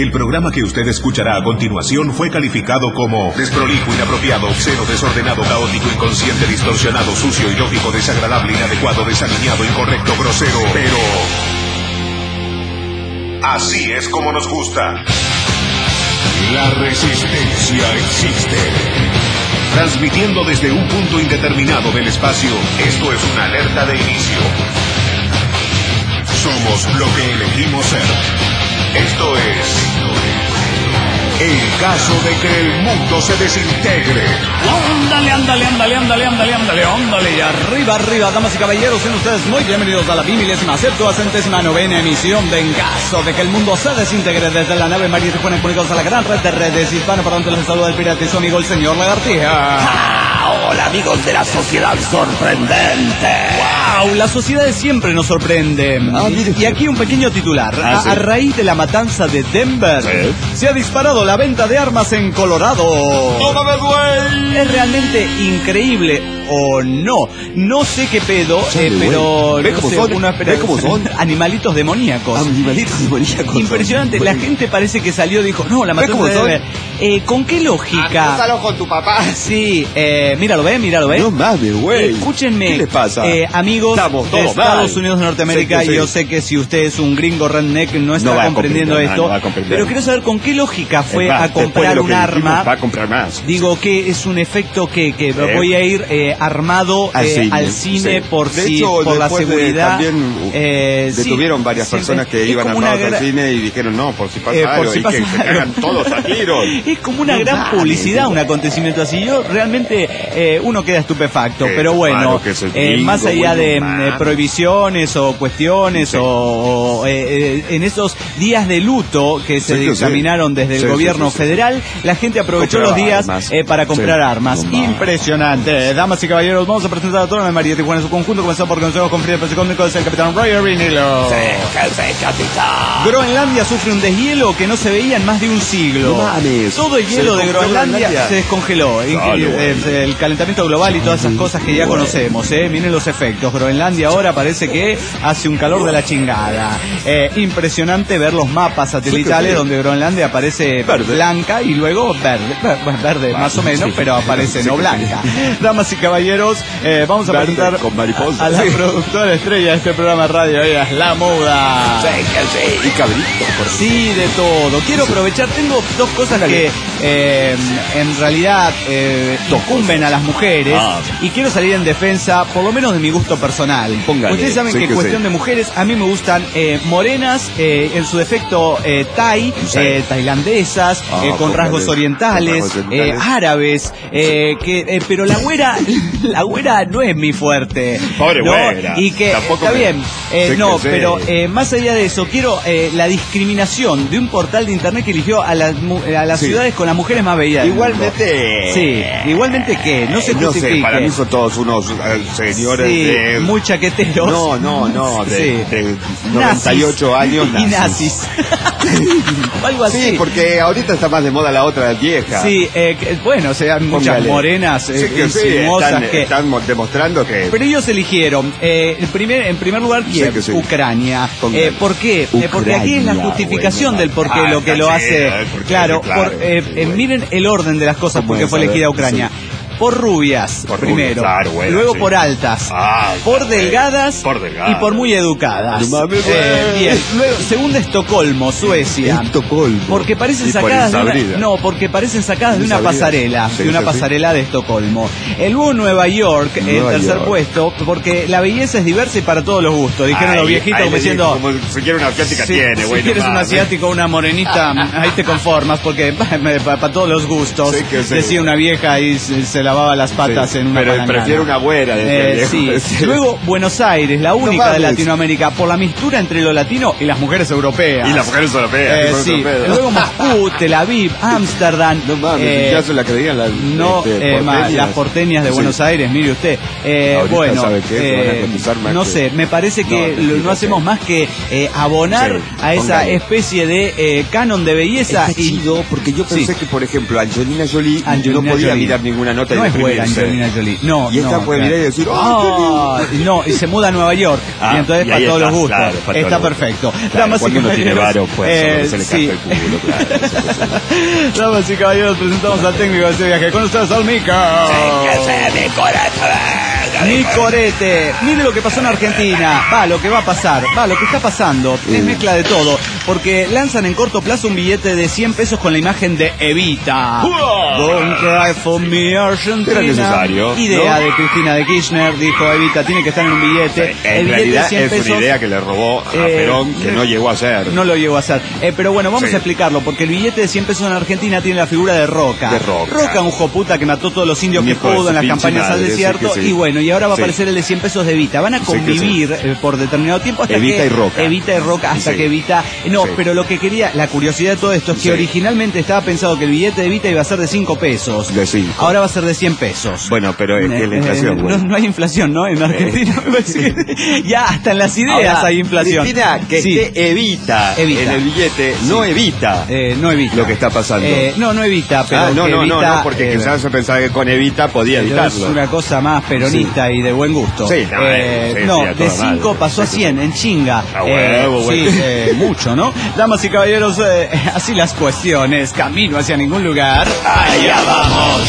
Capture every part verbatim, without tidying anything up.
El programa que usted escuchará a continuación fue calificado como desprolijo, inapropiado, obsceno, desordenado, caótico, inconsciente, distorsionado, sucio, ilógico, desagradable, inadecuado, desaliñado, incorrecto, grosero, pero... así es como nos gusta. La resistencia existe. Transmitiendo desde un punto indeterminado del espacio, esto es una alerta de inicio. Somos lo que elegimos ser. Esto es... el caso de que el mundo se desintegre. Ándale, ándale, ándale, ándale, ándale, ándale, ándale. Y arriba, arriba, damas y caballeros, sean ustedes muy bienvenidos a la bimilésima, septuagésima novena emisión de En caso de que el mundo se desintegre, desde la nave María Tijuana, comunicados a la gran red de redes hispano. Para donde les saluda el pirata y su amigo el señor Lagartija. Ah, hola amigos de la sociedad sorprendente. Wow, la sociedad siempre nos sorprende. Ah, y, y aquí un pequeño titular. Ah, a, sí. a raíz de la matanza de Denver, ¿Sí? se ha disparado la venta de armas en Colorado. ¡Tómame, güey! Es realmente increíble, o no. No sé qué pedo, Chale, eh, pero... güey. Ve no cómo sé, son, una- ve cómo son. Animalitos demoníacos. Animalitos demoníacos. Impresionante. La gente parece que salió y dijo, no, la ¿Ve matanza cómo de son? Denver. Eh, ¿Con qué lógica? Acúsalo con tu papá. Sí, eh, míralo, ¿ve? Míralo, ¿ve? No mames, güey. Escúchenme, ¿Qué les pasa? eh, amigos Estamos de todos Estados mal. Unidos de Norteamérica, Sí, que sí. yo sé que si usted es un gringo redneck no está No va a comprendiendo comprender, esto, no va a comprender. pero quiero saber con qué lógica fue Es más, a después de comprar lo un que dijimos, arma. va a comprar más. Digo que es un efecto que, que Eh. voy a ir eh, armado Al eh, cine, al cine sí. por De si hecho, por la después de- seguridad. también, eh, sí, Detuvieron varias sí, personas es- que es iban como una armados al gran- cine y dijeron no, por si pasa Eh, por algo si y pasa que se algo. cagan todos a tiros. Es como una No gran mames, publicidad, sí. un acontecimiento así. Yo realmente eh, uno queda estupefacto, Qué pero bueno, raro que es el eh, gringo, más allá bueno, de man. eh, prohibiciones o cuestiones Sí. o, o, eh, eh, en esos días de luto que se Sí, que dictaminaron sí. desde el Sí, sí, gobierno sí, sí. federal, la gente aprovechó Compraba los días armas. eh, para comprar Sí. armas. No mames. Impresionante. Damas y caballeros, vamos a presentar a toda la María Tijuana en su conjunto, comenzando por consejos con Frida Pesicómico del capitán Roger Vinilo. Sí, que sí, chatita. Groenlandia sufre un deshielo que no se veía en más de un siglo. No mames. Todo el Se hielo de descongeló Groenlandia, Groenlandia. se descongeló. Dale, Increíble, güey. eh, el calentamiento global y todas esas cosas que ya Bueno. conocemos. ¿eh? Miren los efectos. Groenlandia ahora parece que hace un calor de la chingada. Eh, impresionante ver los mapas satelitales Sí, sí. donde Groenlandia aparece Verde. blanca y luego verde. Ver- Verde, más o menos, Sí. pero aparece Sí, no sí. blanca. Damas y caballeros, eh, vamos a Verde presentar con mariposas. a la Sí. productora estrella de este programa de radio. Ella es La Muda. Sí, que sí. Y cabrito, por Sí, de todo. Quiero aprovechar, tengo dos cosas que eh, en realidad eh, incumben a las mujeres Ah. y quiero salir en defensa, por lo menos de mi gusto personal. Póngale. Ustedes saben Sí que que cuestión sí. de mujeres, a mí me gustan eh, morenas, eh, en su defecto eh, thai, Sí. eh, tailandesas, Ah, eh, con póngale. rasgos orientales, Con rasgos orientales. eh, árabes, eh, que, eh, pero la güera, la güera no es mi fuerte. Pobre ¿no? güera. Y que Tampoco está me- bien, eh, Sí no, que sí. pero eh, más allá de eso, quiero eh, la discriminación de un portal de internet que eligió a las, mu- a las Sí. ciudades con las mujeres más bellas del mundo. Igualmente. Sí, igualmente que, no se No sé, justifique. para mí son todos unos eh, señores Sí, de... muy chaqueteros. No, no, no, de, Sí. de noventa y ocho años y nazis. O algo así. Sí, porque ahorita está más de moda la otra vieja. Sí, eh, que- bueno, o sea, muchas Póngale. morenas eh, Sí, que sí, insinuosas están, que... están mo- demostrando que... Pero ellos eligieron, eh, en, primer, en primer lugar, Sí, Kiev, que sí. Ucrania. Póngale. Eh, ¿Por qué? Eh, porque aquí es la Ucrania, justificación bueno, del por qué ah, lo que lo sí, hace. eh, porque- Claro, claro, por, eh, sí, eh, bueno. miren el orden de las cosas ¿Cómo porque es? fue A elegida ver, Ucrania. sí. Por rubias, Por primero. rubias, claro, bueno, luego sí. por altas. Ah, por bueno. delgadas, Por delgadas. y por muy educadas. No mames, Eh, güey. bien. Luego, segunda, Estocolmo, Suecia. Estocolmo. Porque parecen Y por sacadas de una, Insabrida. no, porque parecen sacadas de una Insabrida. pasarela, Sí, de una sí, sí. pasarela de Estocolmo. El luego Nueva York, en Nueva tercer York. puesto, porque la belleza es diversa y para todos los gustos. Dijeron Ay, los viejitos ay, como le diciendo, digo, como si quiere una asiática si, tiene, si güey. quieres no un mames. asiático, una morenita, ahí te conformas, porque para todos los gustos, Sí, que sí. decía una vieja y se, se lavaba las patas Sí, en una pero palangana. prefiero una güera. decía Eh, el viejo. sí. Luego Buenos Aires, la única de mames. Latinoamérica, por la mistura entre lo latino y las mujeres europeas. Y las mujeres europeas. Eh, las mujeres sí. europeas. Luego Moscú, Tel Aviv, Ámsterdam. No mames, eh, ya se la creían las... no, este, eh, ma- porteñas. las porteñas de Sí. Buenos Aires, mire usted. Eh, Ahorita, bueno, ¿sabe qué? Se van a eh, cotizar más no que- sé, me parece que No, lo- mentira, no hacemos sí. más que eh, abonar Sí, a esa póngale. especie de eh, canon de belleza. Está y- chido, porque yo pensé Sí. que, por ejemplo, Angelina Jolie Angelina no podía Jolie. mirar ninguna nota y no es buena Angelina Jolie. No, y esta no, puede mirar y decir, ¡oh! No, y se muda a Nueva York. Ah, y entonces y para todos está, los gustos. Claro, para está todos perfecto. Claro, Damas cuando y uno tiene varo, pues eh, se le sí. canta el culo, claro. Damas y caballeros, presentamos al técnico de este viaje. Con ustedes al Mica. Nicorete, mire lo que pasó en Argentina, va, lo que va a pasar, va, lo que está pasando, es mezcla de todo, porque lanzan en corto plazo un billete de cien pesos con la imagen de Evita. Don't cry for me, Argentina. Era necesario, idea ¿no? de Cristina de Kirchner, dijo Evita, tiene que estar en un billete. En El billete realidad de cien es pesos, una idea que le robó a eh, Perón, que no llegó a hacer. No lo llegó a hacer. Eh, pero bueno, vamos Sí. a explicarlo, porque el billete de cien pesos en Argentina tiene la figura de Roca. De Roca. Roca, un joputa que mató todos los indios Un que hijo de pudo su en las pinche campañas madre, al sí desierto. que sí. Y bueno, y ahora va a Sí. aparecer el de cien pesos de Evita. Van a Sí que convivir eh, por determinado tiempo hasta Evita que... y Roca. Evita y Roca, hasta Sí. que Evita... No, Sí. pero lo que quería, la curiosidad de todo esto es que Sí. originalmente estaba pensado que el billete de Evita iba a ser de cinco pesos. De cinco. Ahora va a ser de cien pesos. Bueno, pero es que la Eh, inflación, eh, güey. no, no hay inflación, ¿no? En Argentina me parece que ya hasta en las ideas Ahora, hay inflación. Cristina, que Sí. esté evita, Evita. en el billete, no evita Eh, no evita. lo que está pasando. Eh, no, no evita, pero ah, no, que no, evita, no, no, porque eh, quizás se pensaba que con evita podía pero evitarlo. es una cosa más peronista Sí. y de buen gusto. Sí, no, Eh, eh, sí, no, sí, a de toda cinco madre. pasó a cien, en chinga. A huevo, Eh, güey. sí, eh, mucho, ¿no? Damas y caballeros, eh, así las cuestiones. Camino hacia ningún lugar. Allá vamos.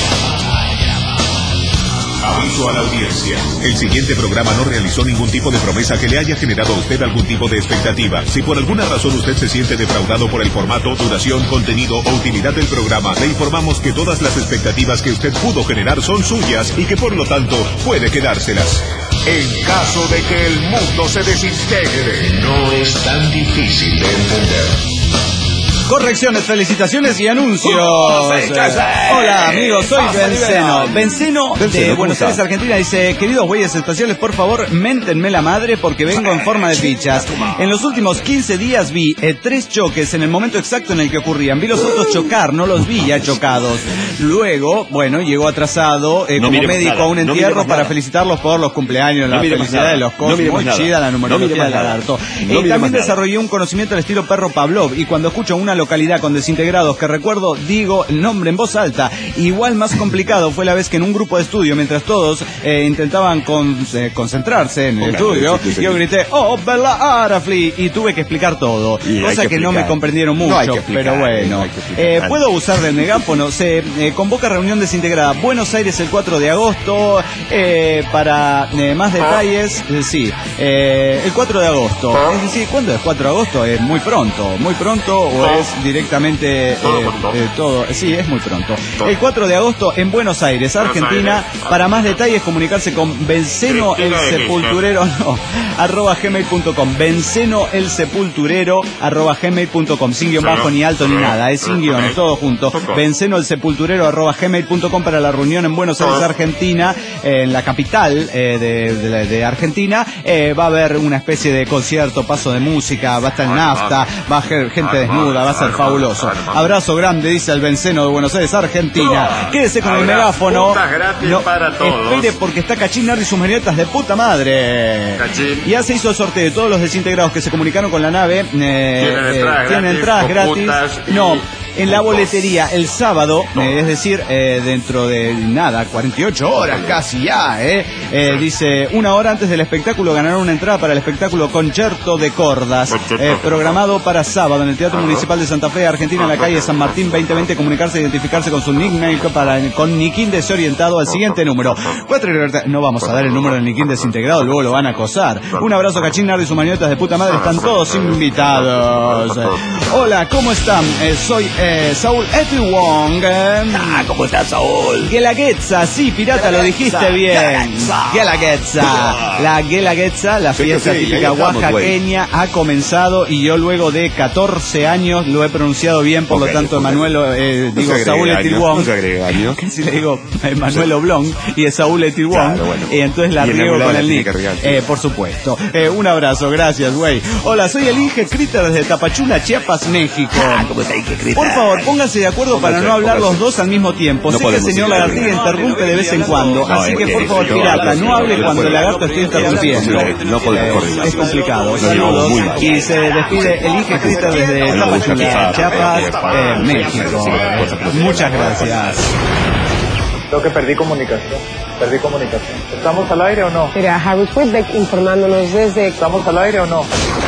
Aviso a la audiencia. El siguiente programa no realizó ningún tipo de promesa que le haya generado a usted algún tipo de expectativa. Si por alguna razón usted se siente defraudado por el formato, duración, contenido o utilidad del programa, le informamos que todas las expectativas que usted pudo generar son suyas y que por lo tanto puede quedárselas. En caso de que el mundo se desintegre, no es tan difícil de entender. Correcciones, felicitaciones y anuncios. Oh, sí, Eh, sí. Hola amigos, soy Vamos, Benceno. liberal. Benceno de Benceno, ¿cómo Buenos está? Aires, Argentina, dice: queridos güeyes espaciales, por favor, méntenme la madre porque vengo en forma de fichas. En los últimos quince días vi eh, tres choques en el momento exacto en el que ocurrían. Vi los autos chocar, no los vi ya chocados. Luego, bueno, llegó atrasado eh, No como mire más médico nada, a un no mire entierro más para nada. felicitarlos por los cumpleaños, No la mire más felicidad nada. de los No cosmos. mire más Muy nada. chida la No numerología mire más del nada. lagarto. No Eh, mire más también nada. desarrollé un conocimiento al estilo perro Pavlov y cuando escucho una localidad con desintegrados que recuerdo, digo el nombre en voz alta. Igual más complicado fue la vez que en un grupo de estudio, mientras todos eh, intentaban con- eh, concentrarse en el Pongan, estudio, sí, sí, sí. yo grité, oh, Bella Arafli, y tuve que explicar todo. Y hay Cosa que, que no me explicar. comprendieron No mucho, hay que explicar, pero bueno. no hay que explicar Eh, tanto. ¿Puedo usar del megáfono? Se eh, convoca reunión desintegrada Buenos Aires el cuatro de agosto. eh, para eh, más detalles, eh, sí, eh, el cuatro de agosto. Es decir, ¿cuándo es cuatro de agosto? Es muy pronto, muy pronto o es directamente eh, eh, todo. Sí, es muy pronto. El cuatro de agosto en Buenos Aires, Argentina. Para más detalles, comunicarse con Benceno el Sepulturero, no, arroba gmail punto com. Benceno el Sepulturero, arroba gmail punto com. Sin guión bajo, ni alto, ni nada. Es sin guiones, todo junto. Benceno el Sepulturero, arroba gmail punto com para la reunión en Buenos Aires, Argentina, eh, en la capital eh, de, de- de Argentina. Eh, va a haber una especie de concierto, paso de música, va a estar en nafta, va a haber gente desnuda, va a ser fabuloso. Abrazo grande, dice el Benceno de Buenos Aires, Argentina. Quédese con el Habrá megáfono. puntas gratis para todos. Espere porque está Cachín Nardi y sus marionetas de puta madre. Cachín. Y ya se hizo el sorteo de todos los desintegrados que se comunicaron con la nave. eh, Tienen eh, entradas tienen gratis, entradas gratis. coputas y No. En la puntos. boletería el sábado, eh, es decir, eh, dentro de nada, cuarenta y ocho horas casi ya, eh, eh, dice, una hora antes del espectáculo ganaron una entrada para el espectáculo Concierto de Cordas, eh, programado para sábado en el Teatro Municipal de Santa Fe, Argentina, en la calle San Martín veinte veinte, comunicarse, identificarse con su nickname para, con Niquín desorientado al siguiente número. Cuatro libertad- no vamos a dar el número del Niquín desintegrado, luego lo van a acosar. Un abrazo, Cachín Nardi y sus marionetas de puta madre, están todos invitados. Hola, ¿cómo están? Eh, soy eh, Saúl Etwong. Eh, Ah, ¿cómo estás, Saúl? Guelaguetza, sí, pirata, lo dijiste bien. Guelaguetza. La Guelaguetza, la Sí, fiesta sí, ahí típica estamos, oaxaqueña, ha comenzado y yo luego de catorce años lo he pronunciado bien, por Ok, lo tanto, ok. Emanuel, eh, No digo, se Saúl agrega años, Etilwong. no se agrega años. Casi le digo Emanuel Oblong y es Saúl Etilwong. Claro, bueno. Y entonces la Y en riego algún con lado el la nick. tiene que regar, sí. Eh, por supuesto. Eh, un abrazo, gracias, güey. Hola, soy el Inge Critter desde Tapachula, Chiapas, México. Ah, ¿cómo estás, que grita? Por favor, pónganse de acuerdo para Pónganse, no hablar pónganse. los dos al mismo tiempo. No sé que el podemos señor ir Lagartiga hablando. interrumpe de vez en cuando, No, así es que que por favor, yo pirata, hablo, no hable no cuando el puedo. lagarto esté interrumpiendo. No, no podemos Eh, coordinar. es complicado. Nos llevamos Saludos. muy mal. Y se despide el Inge Critter desde Tapachula, Chiapas, eh, México. Eh, Muchas gracias. Creo que perdí comunicación. Perdí comunicación. ¿Estamos al aire o no? Era Harry Whitbeck informándonos desde... ¿Estamos al aire o no?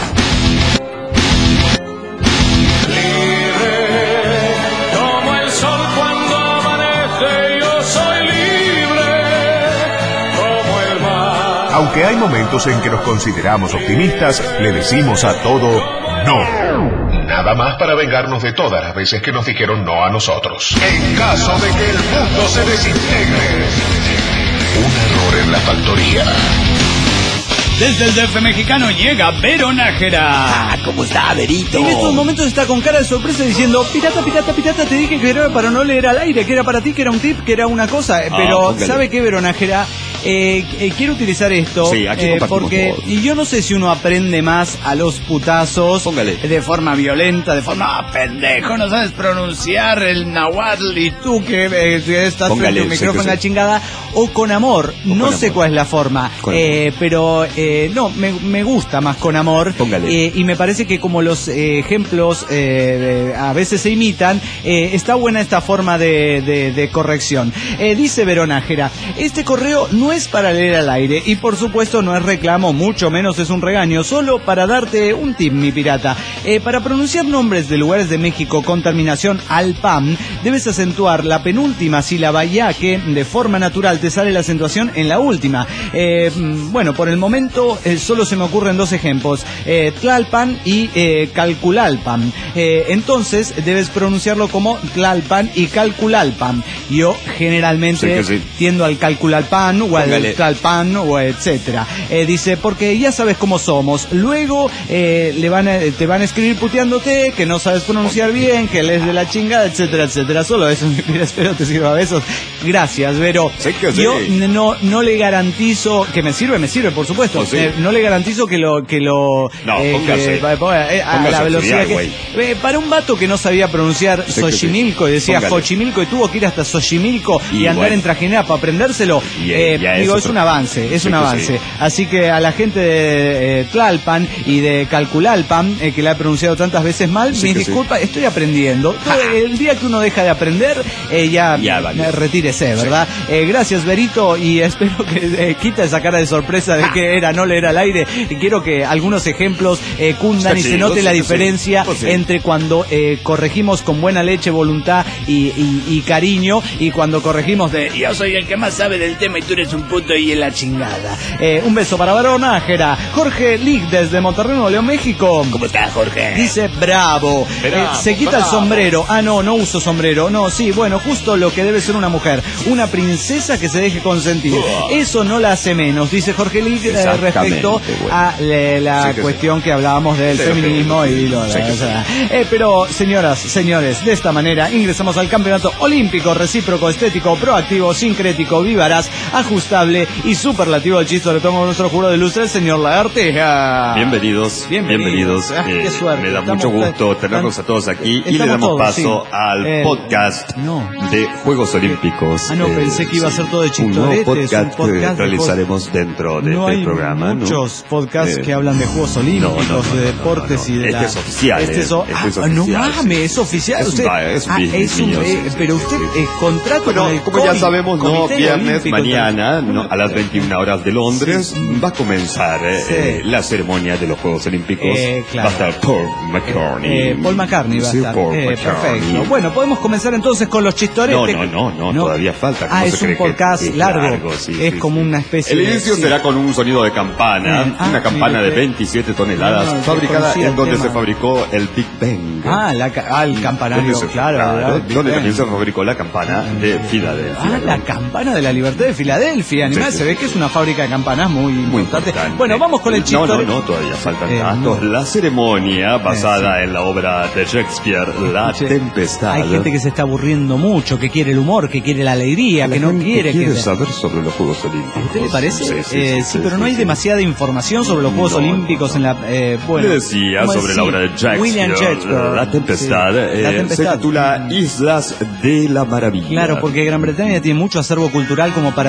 Aunque hay momentos en que nos consideramos optimistas, le decimos a todo no. Nada más para vengarnos de todas las veces que nos dijeron no a nosotros. En caso de que el mundo se desintegre, un error en la factoría. Desde el D F mexicano llega Vero Nájera. Ah, ¿cómo está, Verito? En estos momentos está con cara de sorpresa diciendo: pirata, pirata, pirata, te dije que era para no leer al aire, que era para ti, que era un tip, que era una cosa. Ah, pero, póngale. ¿Sabe qué, Vero Nájera? Eh, eh, quiero utilizar esto sí, aquí eh, porque todos. Y yo no sé si uno aprende más a los putazos, póngale, de forma violenta, de forma ah, pendejo, no sabes pronunciar el náhuatl y tú que, eh, que estás póngale, frente a un micrófono en la chingada, o con amor, o no con sé amor. Cuál es la forma, eh, pero eh, no, me, me gusta más con amor, eh, y me parece que como los eh, ejemplos eh, de, a veces se imitan, eh, está buena esta forma de, de, de corrección. Eh, dice Vero Nájera: este correo no es para leer al aire y por supuesto no es reclamo, mucho menos es un regaño, solo para darte un tip, mi pirata. Eh, para pronunciar nombres de lugares de México con terminación al pam, debes acentuar la penúltima sílaba, ya que de forma natural te sale la acentuación en la última. Eh, bueno, por el momento eh, solo se me ocurren dos ejemplos, eh, Tlalpan y eh, Calculalpan. Eh, entonces debes pronunciarlo como Tlalpan y Calculalpan. Yo generalmente sí, sí. tiendo al Calculalpan o al Tlalpan o etcétera. Eh, dice, porque ya sabes cómo somos. Luego eh, le van a, te van a escribir puteándote, que no sabes pronunciar bien, que lees de la chingada, etcétera, etcétera. Solo eso, espero te sirva. Besos. Gracias, Vero. Sí que sí. Yo no, no le garantizo, que me sirve, me sirve, por supuesto. Oh, sí. eh, no le garantizo que lo, que lo, no, eh, póngase. Que, eh, a póngase la velocidad que, eh, para un vato que no sabía pronunciar sí Xochimilco sí. y decía póngale. Xochimilco y tuvo que ir hasta Xochimilco y, y andar bueno. en trajinera para aprendérselo, y, eh, digo, es un avance, es sí un avance. Sí. Así que a la gente de eh, Tlalpan y de Calculalpan, eh, que la he pronunciado tantas veces mal, sí mis disculpas, sí. estoy aprendiendo. Todo, el día que uno deja de aprender, eh, ya, ya vale. retírese, ¿verdad? Sí. Eh, gracias, Verito, y espero que eh, quita esa cara de sorpresa de que era no leer al aire. Y quiero que algunos ejemplos eh, cundan sí, y se note sí, la sí, diferencia sí. entre cuando eh, corregimos con buena leche, voluntad y, y, y cariño, y cuando corregimos de yo soy el que más sabe del tema y tú eres un puto y en la chingada. Eh, un beso para Vero Nájera. Jorge Lig desde Monterrey, Nuevo León, México. ¿Cómo estás, Jorge? Dice bravo. bravo eh, se quita bravo. el sombrero. Ah, no, no uso sombrero. No, sí, bueno, justo lo que debe ser una mujer. Una princesa que se deje consentir. Oh. Eso no la hace menos, dice Jorge Lig, eh, respecto bueno. a le, la sí que cuestión sí. que hablábamos del sí, feminismo sí, y lo sí, o sea, sí. eh, pero, señoras, señores, de esta manera ingresamos al campeonato olímpico recíproco, estético, proactivo, sincrético, vivaraz, ajustable y superlativo al chiste. Le tomo nuestro juro de luz, el señor Lagartija. Bienvenidos, bienvenidos. bienvenidos. Ah, eh, qué suerte. Me da estamos, mucho gusto tenerlos a todos aquí y le damos todos, paso sí. al eh, podcast no. de Juegos Olímpicos. Ah, no, eh, pensé que iba a ser todo de chistoretes. Un nuevo podcast, un podcast que realizaremos de dentro de no este hay programa. muchos ¿no? podcasts eh, que hablan de Juegos Olímpicos, no, no, no, de deportes no, no, no. y de este la... es oficial. Este es, o... este ah, es oficial. No mames, es oficial. Es, usted... es, ah, es un... mío, eh, sí, pero sí, usted sí. eh, contrato bueno, con el como COVID, ya sabemos, no, viernes, Olímpico, mañana, no, a las veintiuna horas de Londres, sí. va a comenzar eh, sí. eh, la ceremonia de los Juegos Olímpicos. Eh, claro. Va a estar Paul McCartney. Eh, eh, Paul McCartney va a sí, estar. Paul Eh, McCartney. perfecto. Bueno, podemos comenzar entonces con los chistoretes. No, no, no, no, no, todavía falta. Ah, es un podcast es largo. largo sí, es sí, como sí. una especie El de... inicio sí. será con un sonido de campana, eh, ah, una campana mire, de veintisiete toneladas, no, no, fabricada en donde tema. se fabricó el Big Bang. Ah, la, ah el campanario, se, claro. claro ¿verdad? donde también se fabricó la campana de Filadelfia. Ah, la campana de la libertad de Filadelfia. Animal, sí, sí, se ve sí, que sí. es una fábrica de campanas muy, muy importante. importante. Bueno, vamos con el chiste. No, no, no, todavía faltan eh, datos. No. La ceremonia basada eh, sí. en la obra de Shakespeare, La sí. Tempestad. Hay gente que se está aburriendo mucho, que quiere el humor, que quiere la alegría, la que no quiere... quiere que... saber sobre los Juegos Olímpicos. ¿A usted le parece? Sí, sí, sí, eh, sí, sí pero sí, no hay sí. demasiada información sobre los Juegos no, Olímpicos no, no. en la... Eh, bueno, le decía sobre decir? la obra de Shakespeare, William Shakespeare. La Tempestad, sí. eh, la Tempestad. Se titula Islas de la Maravilla. Claro, porque Gran Bretaña tiene mucho acervo cultural como para hacer... Va,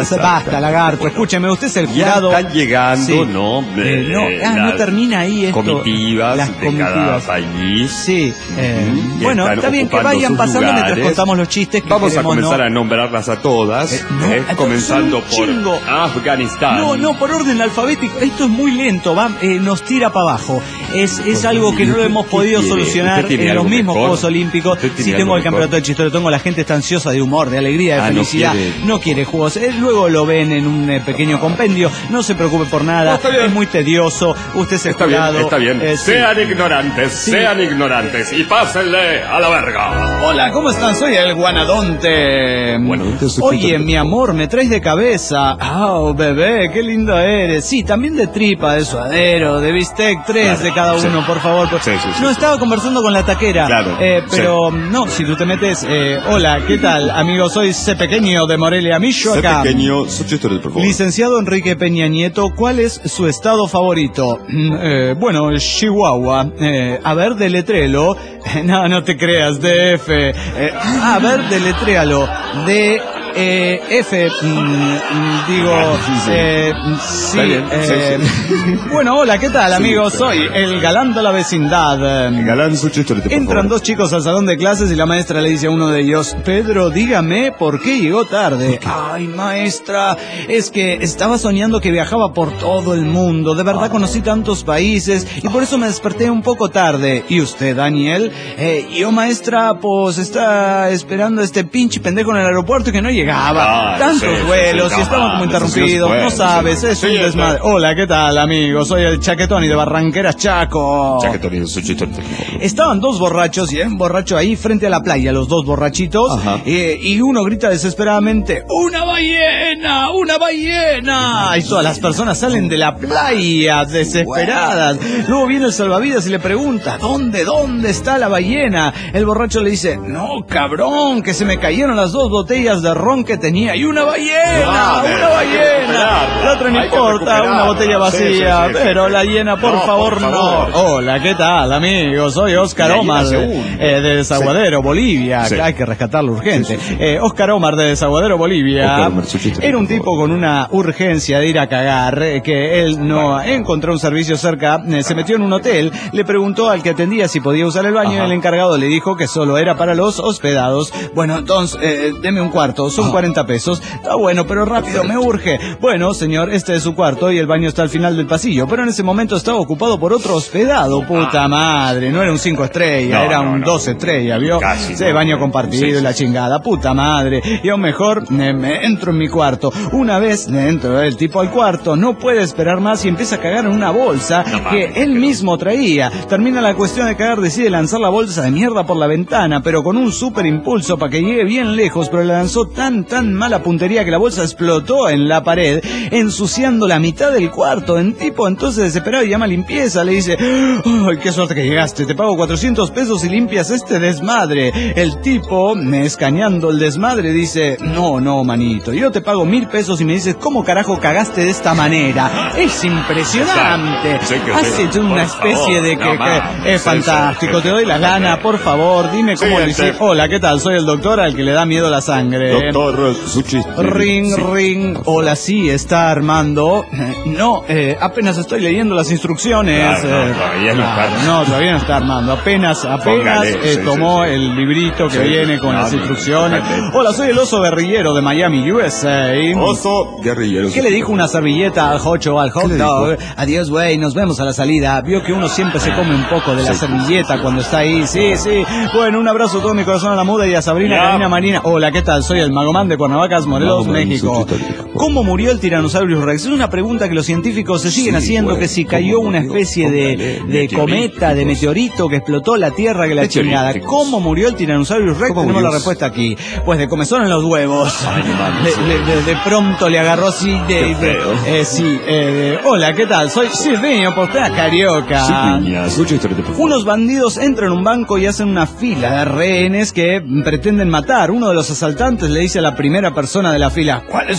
basta, lagarto. Escúcheme, usted es el jurado. Ya están llegando, sí. ¿no? Eh, no, Eh, ah, no termina ahí esto. Comitivas las de comitivas. cada país. Sí. Eh, Mm, bueno, están está bien que ocupando vayan sus pasando mientras lugares. contamos los chistes que Vamos a queremos, comenzar ¿no? a nombrarlas a todas, Eh, no, eh, estos comenzando son un por chingo. Afganistán. No, no, por orden alfabético. Esto es muy lento, va, eh, nos tira para abajo. Es, es algo que no lo hemos podido ¿Qué quiere? solucionar ¿Usted tiene en los algo mismos mejor? Juegos Olímpicos. ¿Usted tiene Sí, algo tengo el mejor? campeonato de chistero, tengo la gente está ansiosa de humor, de alegría, de Ah, no felicidad. quiere. No quiere juegos. Eh, luego lo ven en un eh, pequeño compendio. No se preocupe por nada. No, está bien. Es muy tedioso. Usted es el Está bien, jurado. está bien. Eh, sí. Sean ignorantes, Sí. sean ignorantes y pásenle a la verga. Hola, ¿cómo están? Soy el Guanadonte. Guanadonte, soy Oye, Peter. mi amor, me traes de cabeza. Oh, bebé, qué lindo eres. Sí, también de tripa, de suadero, de bistec, tres Claro, de cada sí. uno, por favor. Sí, sí, sí, no sí. estaba conversando con la taquera. Claro, Eh, pero sí. no, si tú te metes, eh, hola, ¿qué tal? Amigo, soy C Pequeño de Morelia, Sé Michoacán. pequeño, su chiste, por favor. Licenciado Enrique Peña Nieto, ¿cuál es su estado favorito? Mm, eh, bueno, Chihuahua. Eh, a ver, deletrelo. No, no te creas, D F. Eh, a ver, deletréalo. D eh, F. mm, mm, digo, eh, sí. Está bien, eh, sí, Bueno, hola, ¿qué tal, Sí, amigo? está Soy bien. el galán de la vecindad. Galán, su chiste, por Entran favor. dos chicos al salón de clases y la maestra le dice a uno de ellos, Pedro, dígame por qué llegó tarde. Ay, maestra, es que estaba soñando que viajaba por todo el mundo. De verdad conocí tantos países y por eso me desperté un poco tarde. ¿Y usted, Daniel? Eh, yo, maestra, pues está esperando a este pinche pendejo en el aeropuerto que no llegaba. Ah, Tantos sí, sí, vuelos sí, y estaban no, como no, interrumpidos. sí, No sí, sabes, sí, es sí, un sí, desmadre. Hola, ¿qué tal, amigo? Soy el Chaquetoni de Barranqueras, Chaco. Chaquetonito, su chiste, por favor. Estaban dos borrachos y hay un borracho ahí frente a la playa, los dos borrachitos, Ajá. eh, y uno grita desesperadamente, ¡una ballena! ¡Una ballena! Y todas las personas salen de la playa desesperadas. Luego viene el salvavidas y le pregunta, ¿dónde, dónde está la ballena? El borracho le dice, no, cabrón, que se me cayeron las dos botellas de ron que tenía. ¡Y una ballena! Ah, ¡Una hay que ballena! recuperarla. La otra no Hay que importa, una recuperarla. botella vacía, Sí, sí, sí, pero sí. la llena, por No, favor, por no. favor. Hola, ¿qué tal, amigo? Soy Oscar La Omar, llena se de, hunde. eh, de Desaguadero, Bolivia. Sí. Hay que rescatarlo urgente. Sí, sí, sí. Eh, Oscar Omar de Desaguadero, Bolivia. Oscar Omar, su chiste, Era un por tipo favor. con una urgencia de ir a cagar, eh, que él no encontró un servicio cerca, eh, se metió en un hotel, le preguntó al que atendía si podía usar el baño Ajá. y el encargado le dijo que solo era para los hospedados. Bueno, entonces, eh, deme un cuarto, son cuarenta pesos. Está bueno, pero rápido, me urge. Bueno, señor, este es su cuarto y el baño está al final del pasillo, pero en ese momento estaba ocupado por otro hospedado, puta madre. No era un cinco estrellas, No, era no, un no. dos estrellas, ¿vio? Casi, Sí, no. baño compartido Sí, y sí, la sí. chingada, puta madre. Y aún mejor, me, me entro en mi cuarto. Una vez me entro el tipo al cuarto, no puede esperar más y empieza a cagar en una bolsa No que mames, él que no. mismo traía. Termina la cuestión de cagar, decide lanzar la bolsa de mierda por la ventana, pero con un super impulso para que llegue bien lejos, pero la lanzó tan, tan mala puntería que la bolsa explotó en la pared, ensuciando la mitad del cuarto. En tipo, entonces desesperado, llama a limpieza, le dice, ¡ay, qué suerte que llegaste! Te pago cuatrocientos pesos y limpias este desmadre. El tipo, escaneando el desmadre, dice, no, no, manito, yo te pago mil pesos y me dices, ¿cómo carajo cagaste de esta manera? Es impresionante. Sí, que Has sí. hecho una Por especie favor, de que, no que mames. es Sí, fantástico. sí, Te doy la sí. gana, por favor, dime cómo Sí, le hiciste. sí. Hola, ¿qué tal? Soy el doctor al que le da miedo la sangre. Doctor, su chiste. Ring, Sí. ring. Hola, sí, está Armando. No, eh, apenas estoy leyendo las instrucciones. Claro, no, eh, todavía no claro, está. no, todavía no está Armando. Apenas, apenas Póngale, eh, sí, tomó sí, sí. el librito que Sí, viene con no, las no, instrucciones. totalmente. Hola, soy el oso guerrillero de Miami, U S A. Oso guerrillero. ¿Qué le dijo una servilleta al hocho, al hot ¿Qué le dog? dijo? Adiós, güey, nos vemos a la salida. Vio que uno siempre se come un poco de la Sí. servilleta cuando está ahí. Sí, sí. Bueno, un abrazo a todo mi corazón a la muda y a Sabrina Ya. Karina Marina. Hola, ¿qué tal? Soy el Magomán de Cuernavacas, Morelos, Magomán, México. su chiste. ¿Cómo murió el Tyrannosaurus Rex? Es una pregunta que los científicos se siguen Sí, haciendo, güey, que si ¿cómo cayó una murió? especie de, Póngale, de meteorito, cometa, de chicos. meteorito que explotó la Tierra, que la chingada. Meteoríticos. ¿Cómo murió el Tyrannosaurus Rex? ¿Cómo Tenemos murió? la respuesta aquí. Pues de comezón en los huevos. Ay, no mames, De- de- de- de pronto le agarró así de... Qué de- feo. eh, sí, eh, hola, ¿qué tal? Soy Silvino Portera Carioca. Sí, niña, su chiste, por favor. Unos bandidos entran a un banco y hacen una fila de rehenes que pretenden matar. Uno de los asaltantes le dice a la primera persona de la fila, ¿cuál es tu nombre?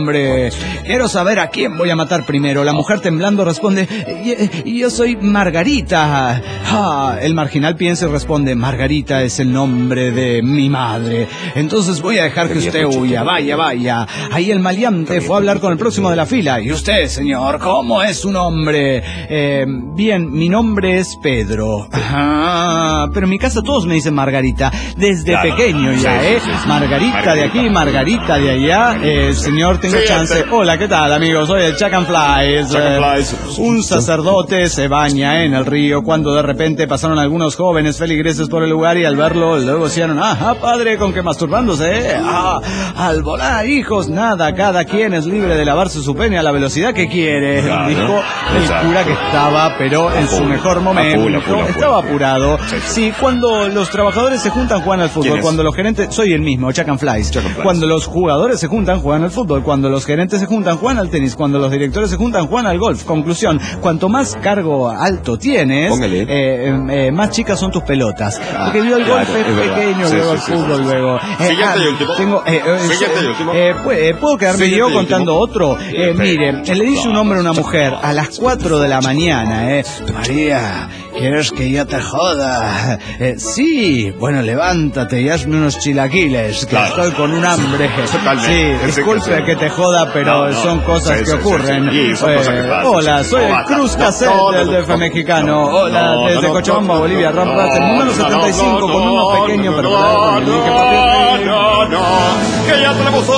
nombre. Quiero saber a quién voy a matar primero. La mujer temblando responde, yo soy Margarita. Ah, el marginal piensa y responde, Margarita es el nombre de mi madre. Entonces voy a dejar que usted huya. Vaya, vaya. Ahí el maleante fue a hablar con el próximo de la fila. ¿Y usted, señor, cómo es su nombre? Eh, bien, mi nombre es Pedro. Ah, pero en mi casa todos me dicen Margarita. Desde claro, pequeño ya, sí, ¿eh? Sí, sí. Margarita, Margarita de aquí, Margarita de allá. Eh, señor, tengo sí, chance. Este... Hola, ¿qué tal, amigo? Soy el Chuck and Flies. Chuck and Flies. Eh, un sacerdote se baña en el río cuando de repente pasaron algunos jóvenes feligreses por el lugar y al verlo luego decían, ah, padre, con que masturbándose, ¿eh? Ah, al volar, hijos, nada, cada quien es libre de lavarse su pene a la velocidad que quiere. Claro, dijo el exacto. cura que estaba, pero en su mejor momento, apura, apura, apura, estaba apurado. Sí, sí, cuando los trabajadores se juntan, juegan al fútbol. Cuando los gerentes, soy el mismo, Chuck and Flies. Chuck and Flies. Cuando los jugadores se juntan, juegan al fútbol. Cuando los gerentes se juntan, juegan al tenis. Cuando los directores se juntan, juegan al golf. Conclusión, cuanto más cargo alto tienes, eh, eh, más chicas son tus pelotas. Ah, porque vio el claro, golf es, es pequeño, sí, luego sí, el fútbol, sí, sí. luego... Eh, Siguiente ah, y último. Tengo, eh, eh, Siguiente y último. Eh, eh, ¿Puedo quedarme Siguiente yo contando otro? Eh, mire, le dice un hombre a una mujer a las cuatro de la mañana, eh, María, ¿quieres que yo te joda? Eh, sí, bueno, levántate y hazme unos chilaquiles, que claro. estoy con un hambre. Totalmente. Sí, disculpe que te joda, pero no, no, son cosas sí, que sí, ocurren. Sí, sí. Son eh, cosas que pasan, hola, soy no, el Cruz Cassette no, no, del D F no, mexicano. Hola, no, no, desde no, Cochabamba, no, Bolivia, Rap Rat, el número setenta y cinco, no, no, con uno pequeño, no, pero... No, no, no, no, que ya tenemos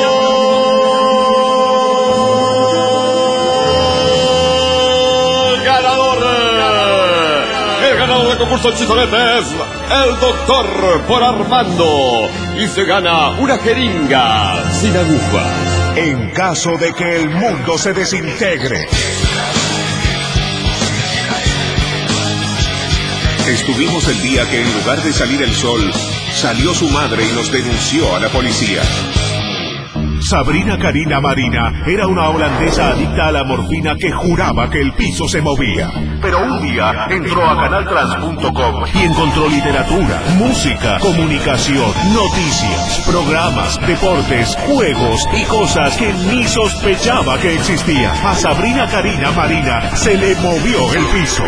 el concurso de chisoletes, el doctor por Armando, y se gana una jeringa sin agujas. En caso de que el mundo se desintegre. Estuvimos el día que en lugar de salir el sol, salió su madre y nos denunció a la policía. Sabrina Karina Marina era una holandesa adicta a la morfina que juraba que el piso se movía. Pero un día entró a canal trans punto com y encontró literatura, música, comunicación, noticias, programas, deportes, juegos y cosas que ni sospechaba que existían. A Sabrina Karina Marina se le movió el piso.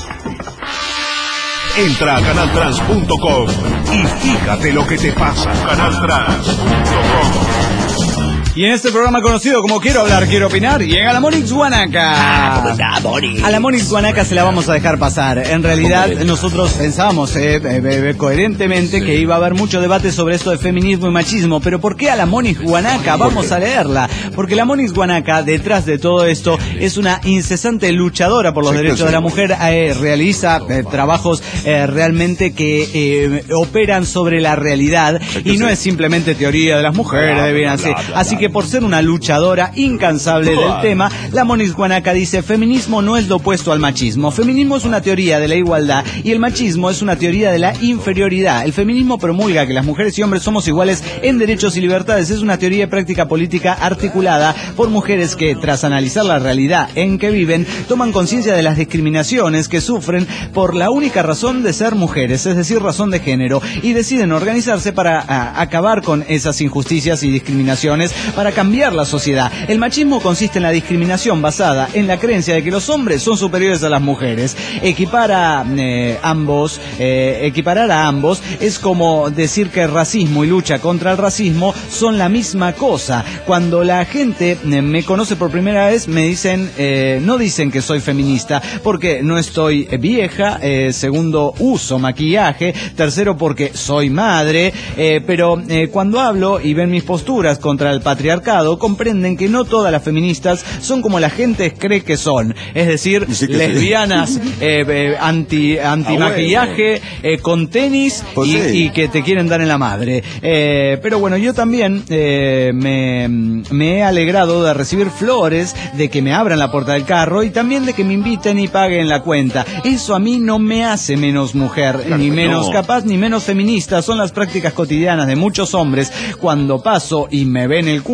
Entra a canal trans punto com y fíjate lo que te pasa. canal trans punto com. Y en este programa conocido como Quiero Hablar, Quiero Opinar, llega la Monix Guanaca. Ah, ¿cómo está, Monix? A la Monix Guanaca se la vamos a dejar pasar. En realidad, nosotros pensábamos eh, eh, coherentemente sí. que iba a haber mucho debate sobre esto de feminismo y machismo. Pero ¿por qué a la Monix Guanaca? Vamos a leerla. Porque la Monix Guanaca, detrás de todo esto, es una incesante luchadora por los sí, derechos sí. de la mujer. Eh, realiza eh, trabajos eh, realmente que eh, operan sobre la realidad. Sí, y no sí. es simplemente teoría de las mujeres, bla, debieran ser. Así que por ser una luchadora incansable del tema, la Monix Guanaca dice, feminismo no es lo opuesto al machismo. Feminismo es una teoría de la igualdad y el machismo es una teoría de la inferioridad. El feminismo promulga que las mujeres y hombres somos iguales en derechos y libertades. Es una teoría y práctica política articulada por mujeres que, tras analizar la realidad en que viven, toman conciencia de las discriminaciones que sufren por la única razón de ser mujeres, es decir, razón de género, y deciden organizarse para a, acabar con esas injusticias y discriminaciones, para cambiar la sociedad. El machismo consiste en la discriminación basada en la creencia de que los hombres son superiores a las mujeres. Equipar a eh, ambos, eh, equiparar a ambos es como decir que el racismo y lucha contra el racismo son la misma cosa. Cuando la gente eh, me conoce por primera vez, me dicen, eh, no dicen que soy feminista, porque no estoy vieja, eh, segundo, uso maquillaje, tercero, porque soy madre, eh, pero eh, cuando hablo y ven mis posturas contra el patriarcado, comprenden que no todas las feministas son como la gente cree que son, es decir, sí lesbianas, sí. eh, eh, anti anti maquillaje, eh, con tenis pues y, sí. y que te quieren dar en la madre. Eh, pero bueno, yo también eh, me, me he alegrado de recibir flores, de que me abran la puerta del carro y también de que me inviten y paguen la cuenta. Eso a mí no me hace menos mujer, claro, ni menos no. capaz, ni menos feminista. Son las prácticas cotidianas de muchos hombres. Cuando paso y me ven el culo,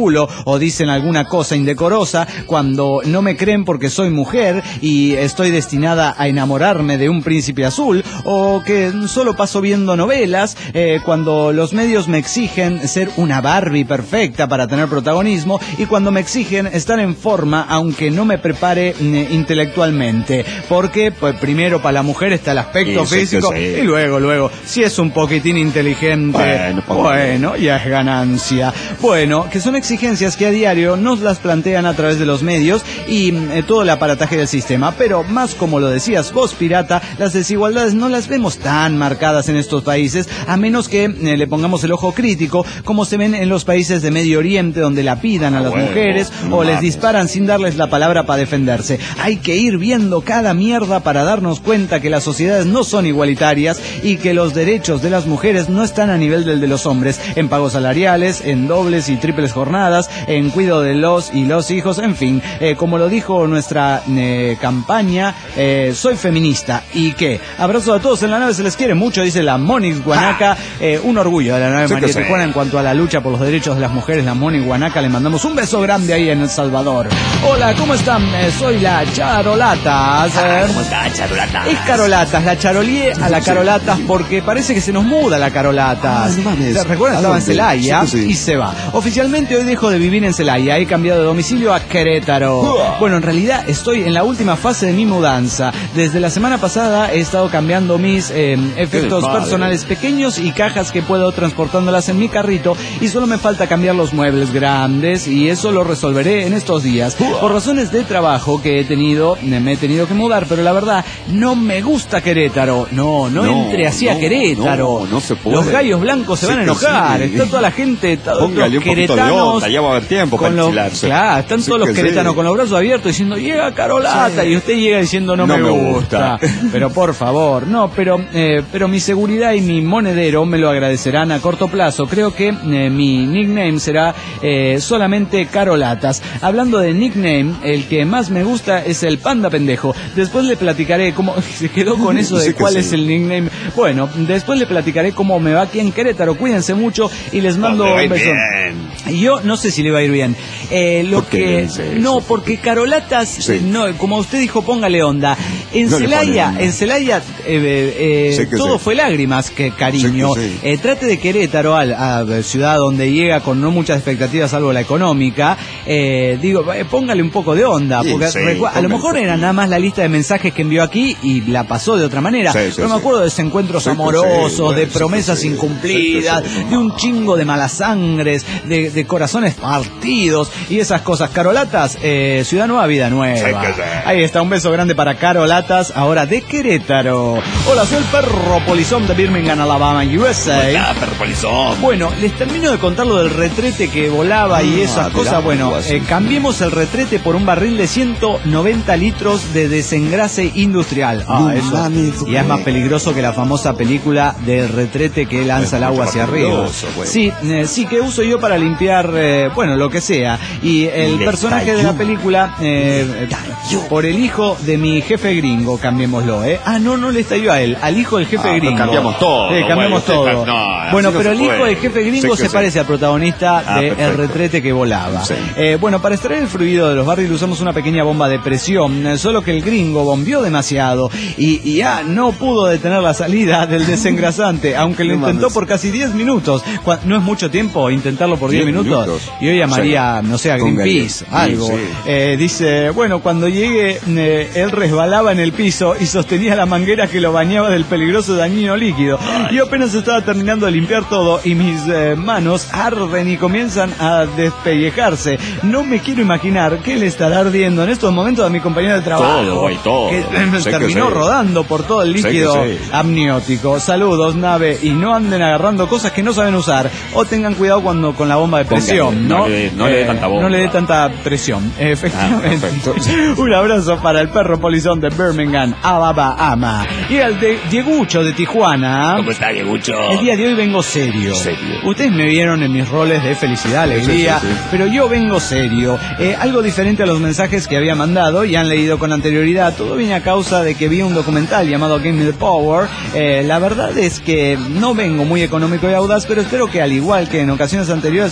culo o dicen alguna cosa indecorosa, cuando no me creen porque soy mujer y estoy destinada a enamorarme de un príncipe azul, o que solo paso viendo novelas, eh, cuando los medios me exigen ser una Barbie perfecta para tener protagonismo y cuando me exigen estar en forma aunque no me prepare eh, intelectualmente, porque pues primero para la mujer está el aspecto sí, físico sí, sí. y luego, luego, si es un poquitín inteligente, bueno, bueno, ya es ganancia. Bueno, que son exigencias que a diario nos las plantean a través de los medios y eh, todo el aparataje del sistema, pero más como lo decías vos, pirata, las desigualdades no las vemos tan marcadas en estos países, a menos que eh, le pongamos el ojo crítico, como se ven en los países de Medio Oriente, donde la pidan a las bueno, mujeres no o les mames. disparan sin darles la palabra para defenderse. Hay que ir viendo cada mierda para darnos cuenta que las sociedades no son igualitarias y que los derechos de las mujeres no están a nivel del de los hombres, en pagos salariales, en dobles y triples jornadas, en cuidado de los y los hijos, en fin, eh, como lo dijo nuestra eh, campaña, eh, soy feminista. ¿Y qué? Abrazo a todos en la nave, se les quiere mucho, dice la Monix Guanaca, eh, un orgullo de la nave Sí María que sí. Tijuana en cuanto a la lucha por los derechos de las mujeres, la Monix Guanaca, le mandamos un beso grande ahí en El Salvador. Hola, ¿cómo están? Eh, soy la Charolatas. Ah, Eh, ¿cómo está, Charolata? es Carolatas, la charolié a la Carolatas porque parece que se nos muda la Carolatas. Ah, no mames. ¿Te recuerdas? ¿A Estaba en dónde? Celaya Sí, sí. y se va. Oficialmente hoy dejo de vivir en Celaya, he cambiado de domicilio a Querétaro. Uah. Bueno, en realidad estoy en la última fase de mi mudanza. Desde la semana pasada he estado cambiando mis eh, efectos padre. personales pequeños y cajas que puedo transportándolas en mi carrito y solo me falta cambiar los muebles grandes y eso lo resolveré en estos días. Por razones de trabajo que he tenido, me he tenido que mudar, pero la verdad no me gusta Querétaro. No, no, No, entre así a no, Querétaro. no, no se puede. Los gallos blancos se Sí van a que enojar. sí. Está toda la gente, todos Póngale los un poquito de queretanos. onda, ya va a haber tiempo con para los- enchilarse. Claro, están Sí todos los que queretanos sí. con los brazos abiertos diciendo, llega Carolata, Sí. y usted llega diciendo, no, No me, me gusta. gusta. Pero por favor, no, pero eh, pero mi seguridad y mi monedero me lo agradecerán a corto plazo. Creo que eh, mi nickname será eh, solamente Carolatas. Hablando de nickname, el que más me gusta es el Panda Pendejo. Después le platicaré cómo se quedó con eso de Sí que cuál sí. es el nickname. Bueno, después le platicaré cómo me va aquí en Querétaro. Cuídense mucho y les mando Le va a un ir beso. bien. Yo no sé si le va a ir bien. Eh, lo ¿Por qué que dice no, eso? porque Carolatas, Sí. no, como usted dijo, póngale onda. En No le Celaya, pone onda. en Celaya, eh, eh, Sí que todo sí. fue lágrimas que cariño. Sí que sí. Eh, trate de Querétaro, a, a ciudad donde llega con no muchas expectativas, salvo la económica. Eh, digo, eh, póngale un poco de onda, Sí, porque sí, recua- a lo póngale mejor un era poquito. nada más la lista de mensajes que envió aquí y la pasó de otra manera. Sí, sí, Pero me sí. acuerdo de desencuentros Sí que sí, amorosos, bueno, de sí que promesas sí. incumplidas, Sí que sí. de un chingo de malas sangres, de, de corazones partidos y esas cosas. Carolatas, eh, Ciudad Nueva, Vida Nueva. Sí que sí. Ahí está, un beso grande para Carolatas, ahora de Querétaro. Hola, soy el perro polizón de Birmingham, Alabama, U S A. Ah, perro polizón. Bueno, les termino de contar lo del retrete que volaba y Ah, esas mirá, cosas. Bueno, algo así. eh, cambiemos el retrete por un barril de ciento noventa litros de desengrase industrial. Ah, No eso. mames, Y es güey. más peligroso que la famosa película del retrete que lanza el Es agua mucho hacia más arriba. peligroso, güey. Sí, eh, sí, que uso yo para limpiar, eh, bueno, lo que sea. Y el Le personaje de la talló. película, eh, por el hijo de mi jefe gringo, cambiémoslo, ¿eh? Ah, no, no le estalló a él, al hijo del jefe Ah, gringo. cambiamos todo, Sí, cambiamos güey, todo. usted- no, así bueno, no pero se el hijo puede. del jefe gringo Sí que se sí. parece al protagonista Ah, de El perfecto. retrete que volaba. Sí. Eh, bueno, para extraer el fluido de los barriles usamos una pequeña bomba de presión, eh, solo que el gringo bombeó demasiado y, y ya no pudo detener la salida del desengrasante, aunque lo No intentó mames. por casi diez minutos. Cua- No es mucho tiempo intentarlo por diez diez minutos. minutos. Y hoy llamaría, Sí. no sé, a Póngale. Greenpeace, Sí, algo. sí. Eh, dice, bueno, cuando llegue, eh, él resbalaba en el piso y sostenía la manguera que lo bañaba del peligroso dañino líquido. Yo apenas estaba terminando de limpiar todo y mis eh, manos arden y comienzan a despellejarse. No me quiero imaginar qué le estará ardiendo en estos momentos a mi compañero de trabajo. Todo, güey, todo. Que Sé que terminó sí. rodando por todo el Sé que líquido sí. amniótico. Saludos, nave, y no anden agarrando cosas que no saben usar. O tengan cuidado cuando con la bomba de Póngale, presión, no ¿no? le dé- no le dé tanta bomba. No le dé tanta presión, efectivamente. perfecto. Un abrazo para el perro polizón de Birmingham, Alabama. Y el de Diegucho de Tijuana. ¿Cómo está, Diegucho? El día de hoy vengo serio. Serio. Ustedes me vieron en mis roles de felicidad, alegría, Sí, sí, sí. pero yo vengo serio. Eh, algo diferente a los mensajes que había mandado y han leído con anterioridad. Todo viene a causa de que vi un documental llamado Give Me the Power. Eh, la verdad es que no vengo muy económico y audaz, pero espero que al igual que en ocasiones anteriores me lean.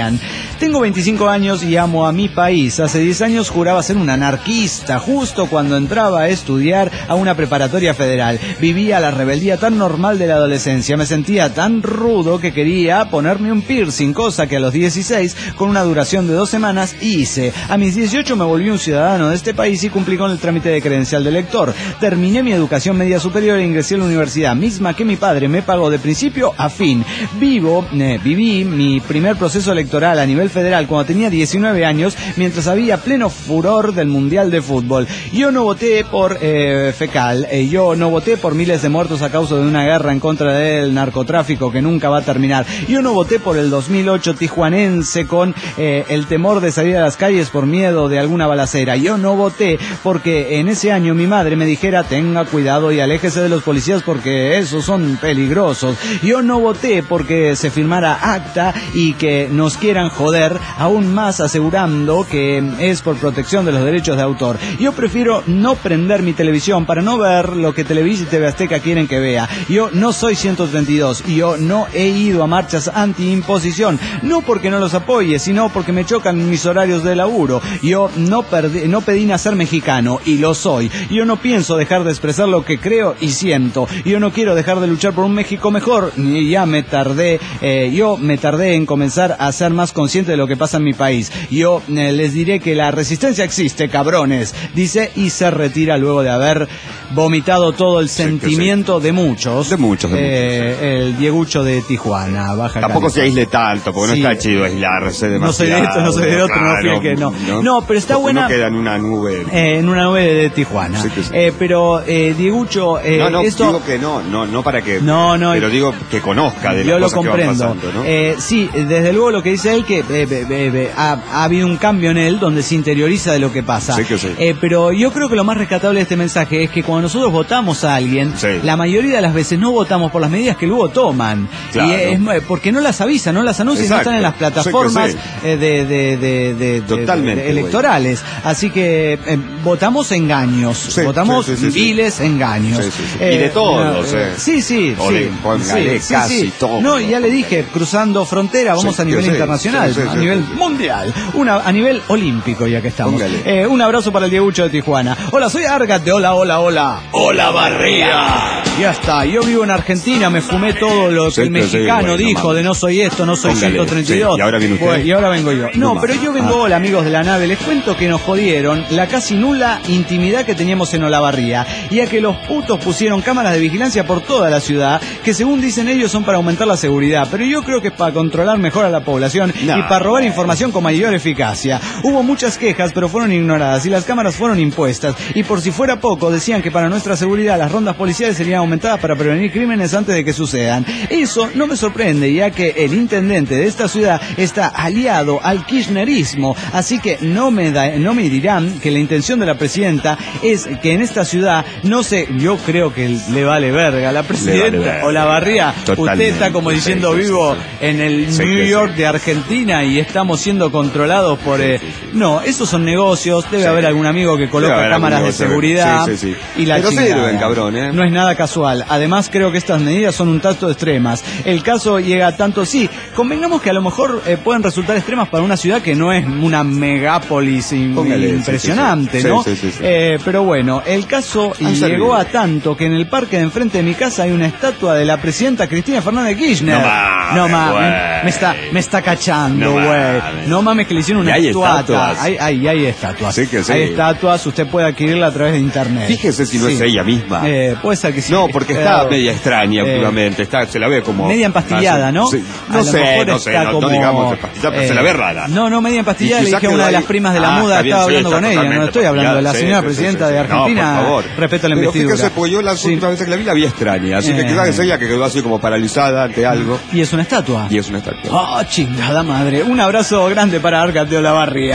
Tucumán. Tengo veinticinco años y amo a mi país. Hace diez años juraba ser un anarquista, justo cuando entraba a estudiar a una preparatoria federal. Vivía la rebeldía tan normal de la adolescencia. Me sentía tan rudo que quería ponerme un piercing, cosa que a los dieciséis, con una duración de dos semanas, hice. A mis dieciocho me volví un ciudadano de este país y cumplí con el trámite de credencial de lector. Terminé mi educación media superior e ingresé a la universidad, misma que mi padre me pagó de principio a fin. Vivo, eh, viví mi primer proceso electoral a nivel federal cuando tenía diecinueve años, mientras había pleno furor del Mundial de Fútbol. Yo no voté por eh, Fecal, eh, yo no voté por miles de muertos a causa de una guerra en contra del narcotráfico que nunca va a terminar. Yo no voté por el dos mil ocho tijuanense con eh, el temor de salir a las calles por miedo de alguna balacera. Yo no voté porque en ese año mi madre me dijera tenga cuidado y aléjese de los policías porque esos son peligrosos. Yo no voté porque se firmara acta y que nos quieran joder aún más asegurando que es por protección de los derechos de autor. Yo prefiero no prender mi televisión para no ver lo que Televisa y T V Azteca quieren que vea. Yo no soy ciento treinta y dos y yo no he ido a marchas anti-imposición, no porque no los apoye, sino porque me chocan mis horarios de laburo. Yo no, perdí, no pedí nacer mexicano y lo soy. Yo no pienso dejar de expresar lo que creo y siento. Yo no quiero dejar de luchar por un México mejor, ni ya me tardé, eh, yo me tardé en comenzar a ser más consciente de lo que pasa en mi país. Yo eh, les diré que la resistencia existe, cabrones, dice, y se retira luego de haber vomitado todo el sí, sentimiento sí. de muchos. De muchos, de eh, muchos. Sí. El Diegucho de Tijuana, Baja Tampoco California. se aísle tanto, porque sí. no está chido aislarse demasiado. No soy de esto, no soy de otro, claro, no fui el que no. No, no pero está buena. No queda en una nube. Eh, en una nube de Tijuana. Sí, sí. Eh, pero, eh, Diegucho, eh, no, no, esto... digo que no, no, no para que... No, no. Pero digo que conozca de las yo cosas lo comprendo. que van pasando, ¿no? Eh, sí, desde luego lo que dice él, que eh, eh, eh, ha, ha habido un cambio en él donde se interioriza de lo que pasa. Sí que sí. Eh, pero yo creo que lo más rescatable de este mensaje es que cuando nosotros votamos a alguien, sí. la mayoría de las veces no votamos por las medidas que luego toman. Claro. Y es, porque no las avisan, no las anuncian, no están en las plataformas sí sí. Eh, de, de, de, de, Totalmente, de, de electorales. Güey. Así que eh, votamos engaños, sí, votamos sí, sí, sí, viles sí. engaños. Sí, sí, sí. Eh, y de todos. Eh, sí, sí. O sí, de, póngale, sí, casi sí, sí. todo. No, ya le dije, cruzando frontera, vamos sí, a nivel sí, internacional, sí, sí, a sí, nivel sí, sí. mundial, una, a nivel olímpico ya que estamos. Eh, un abrazo para el Diegucho de Tijuana. Hola, soy Argate, hola, hola, hola. Hola, Barría. Ya está, yo vivo en Argentina, me fumé todo lo que sí, el mexicano sí, dijo no, de no soy esto, no soy póngale, ciento treinta y dos. Sí, y ahora viene usted. Pues, y ahora vengo yo. No, no pero yo vengo, ah. hola amigos de la nave, les cuento que nos jodieron la casi nula intimidad que teníamos en Olavarría, y a que los putos pusieron cámaras de vigilancia por toda la ciudad, que según dicen ellos son para aumentar la seguridad, pero yo creo que es para controlar mejor a la población no. y para robar información con mayor eficacia. Hubo muchas quejas, pero fueron ignoradas, y las cámaras fueron impuestas, y por si fuera poco, decían que para nuestra seguridad las rondas policiales serían aumentadas para prevenir crímenes antes de que sucedan. Eso no me sorprende, ya que el intendente de esta ciudad está aliado al kirchnerismo, así que no me, da, no me dirán que la intención de la presidenta es que en esta ciudad, no sé, yo creo que le vale verga a la presidenta vale Olavarría. Usted está como diciendo sí, vivo sí, sí. en el sí, New York sí. de Argentina y estamos siendo controlados por... Eh, no, esos son negocios, debe sí. haber algún amigo que coloca cámaras de seguridad sí, sí, sí. y la Pero chingada. Sirven, cabrón, ¿eh? No es nada casual. Además creo que estas medidas son un tanto extremas. El caso llega tanto, sí, convengamos que a lo mejor eh, pueden resultar extremas para una ciudad que no es una megápolis in, Póngale, impresionante, sí, sí, sí. ¿no? Sí, sí, sí, sí. Eh, pero bueno, el caso ah, llegó a tanto que en el parque de enfrente de mi casa hay una estatua de la presidenta Cristina Fernández de Kirchner. No mames, no mames, me, me está me está cachando, güey. No, no mames que le hicieron una estatua. Hay, hay, hay estatuas. Sí que sí. Hay estatuas, usted puede adquirirla a través de internet. Fíjese si no sí. es ella misma. Eh, puede ser que sí. No, porque está eh, media extraña eh, últimamente, está, se la ve como... Media empastillada, ¿no? Sí. No sé, no sé, no, como, no digamos empastillada, pero eh, se la ve rara. No, no, media empastillada, le dije a una de las primas de la ah, muda, bien, estaba sí, hablando con ella, no estoy hablando de la señora sí, presidenta sí, sí, de Argentina, no, por favor. Respeto a la investidura. Pero fíjese, pues yo las últimas sí. veces que la vi la vi extraña, así que quizás es ella que quedó así como paralizada ante algo. Y es una estatua. Y es una estatua. Oh, chingada madre. Un abrazo grande para Arcate Olavarría.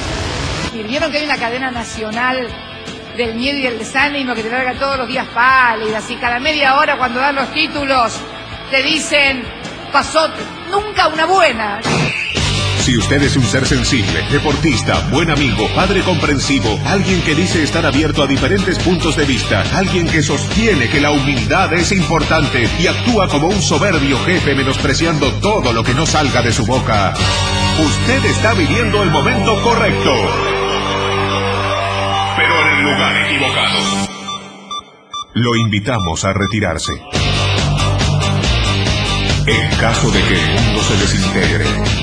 Y vieron que hay una cadena nacional del miedo y el desánimo que te larga todos los días pálidas, y cada media hora cuando dan los títulos te dicen, pasó nunca una buena. Si usted es un ser sensible, deportista, buen amigo, padre comprensivo, alguien que dice estar abierto a diferentes puntos de vista, alguien que sostiene que la humildad es importante y actúa como un soberbio jefe menospreciando todo lo que no salga de su boca, Usted está viviendo el momento correcto, pero en el lugar equivocado. Lo invitamos a retirarse. En caso de que el mundo se desintegre.